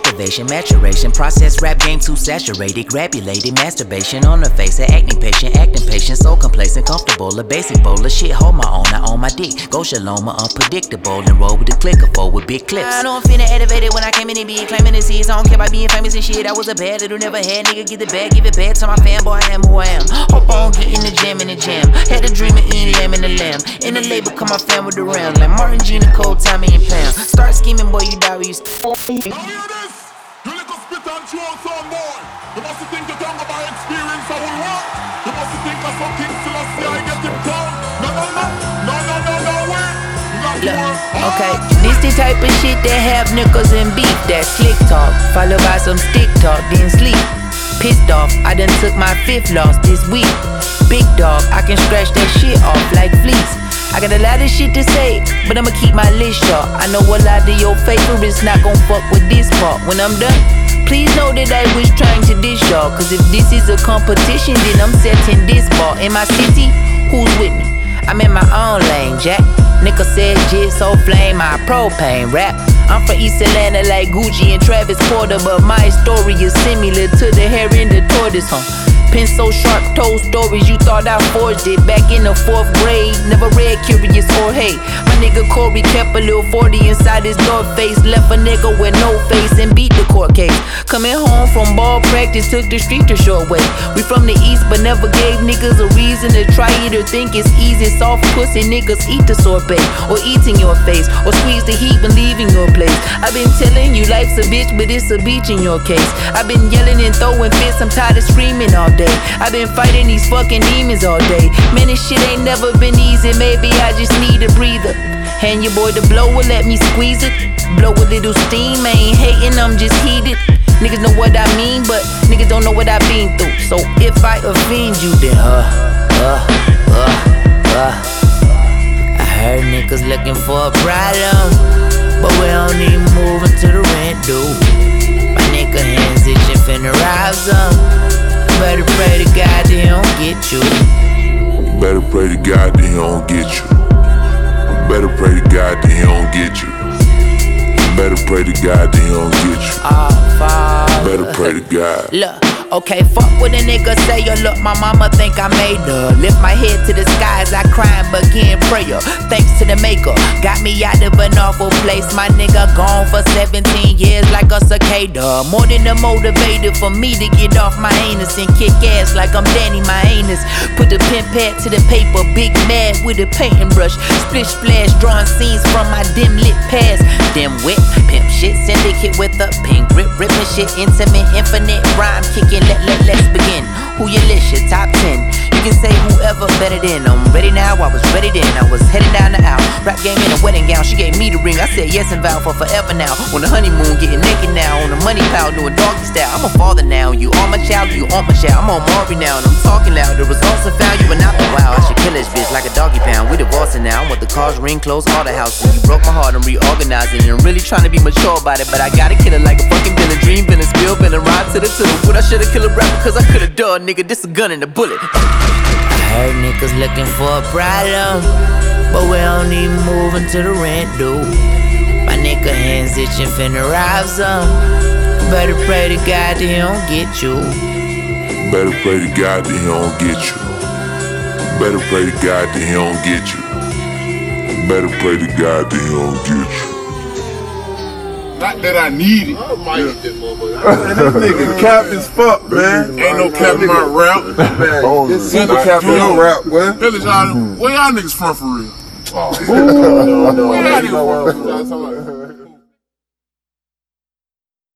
activation, maturation, process rap game too saturated, grabulated, masturbation on the face, acting patient, so complacent, comfortable, a basic bowl of shit, hold my own, I own my dick, go shalom, unpredictable, and roll with the clicker for with big clips. I don't feel elevated when I came in and be claiming the seeds, I don't care about being famous and shit, I was a bad little never had, nigga get the bag, give it back to my fanboy, I am who I am, hope on get in the jam, had a dream of eating lamb in the lamb, in the label come my fam with the ram, like Martin, Gina, Cole, Tommy, and Pam, start scheming, boy, you die where you you little spit and chew out some boy. You must think you talk about experience, I will work. You must think of something till I see I get him down. No way. Look, okay, this the type of shit that have nickels and beef. That slick talk, followed by some stick talk, then sleep. Pissed off, I done took my 5th loss this week. Big dog, I can scratch that shit off like fleas. I got a lot of shit to say, but I'ma keep my list short. I know a lot of your favorites not gon' fuck with this part. When I'm done, please know that I was trying to dish y'all. Cause if this is a competition, then I'm setting this bar. In my city, who's with me? I'm in my own lane, Jack. Nigga said jit so flame, my propane rap. I'm from East Atlanta like Gucci and Travis Porter, but my story is similar to the hair in the tortoise, Pen so sharp, told stories, you thought I forged it. Back in the 4th grade, never read Curious or Hey. My nigga Corey kept a little 40 inside his North Face. Left a nigga with no face and beat the court case. Coming home from ball practice, took the street the short way. We from the east, but never gave niggas a reason to try it or think it's easy. Soft pussy niggas eat the sorbet, or eat in your face, or squeeze the heat when leaving your place. I've been telling you life's a bitch, but it's a beach in your case. I've been yelling and throwing fits, I'm tired of screaming all day. I've been fighting these fucking demons all day. Man, this shit ain't never been easy. Maybe I just need a breather. Hand your boy the blower, let me squeeze it. Blow a little steam, I ain't hating, I'm just heated. Niggas know what I mean, but niggas don't know what I've been through. So if I offend you, then I heard niggas looking for a problem, but we don't need moving to the rent, dude. My nigga hands itching, finna rob some. Better pray to God that he don't get you. Better pray to God that he don't get you. Better pray to God that he don't get you. Better pray to God that he don't get you. Better pray to God. Look. Okay, fuck what a nigga say, or look, my mama think I made her. Lift my head to the sky as I cry and begin prayer. Thanks to the maker, got me out of an awful place. My nigga gone for 17 years like a cicada. More than a motivator for me to get off my anus and kick ass like I'm Danny my anus. Put the pen pad to the paper, big mad with a painting brush. Splish splash, drawing scenes from my dim lit past. Dim wit, pimp shit, syndicate with a pink grip, ripping shit, intimate, infinite rhyme kicking. Let's begin. Who you list your top 10? You can say whoever better than. I'm ready now, I was ready then. I was heading down the aisle. Rap game in a wedding gown. She gave me the ring. I said yes and vowed for forever now. On the honeymoon, getting naked now. On the money pile, doing doggy style. I'm a father now. You are my child, you are my child. I'm on Maury now, and I'm talking loud. The results are found, you are not the wow. I should kill this bitch like a doggy pound. We divorcing now. I want the cars, ring, clothes, all the house. When you broke my heart, I'm reorganizing. And really trying to be mature about it, but I gotta kill it like a fucking villain. Dream villain, spill villain, ride to the What I should've killed a rapper cause I could've done, nigga, this a gun and a bullet. I heard niggas looking for a problem, but we don't need moving to the rent, dude. My nigga hands itching, finna rob some. Better pray to God that he don't get you. Better pray to God that he don't get you. Better pray to God that he don't get you. Better pray to God that he don't get you. Not that I need it. Man, this nigga cap as fuck, man. Ain't no cap in my rap. Man, this super cap in your rap, boy. Where y'all niggas from for real? Oh, no. Where y'all niggas from?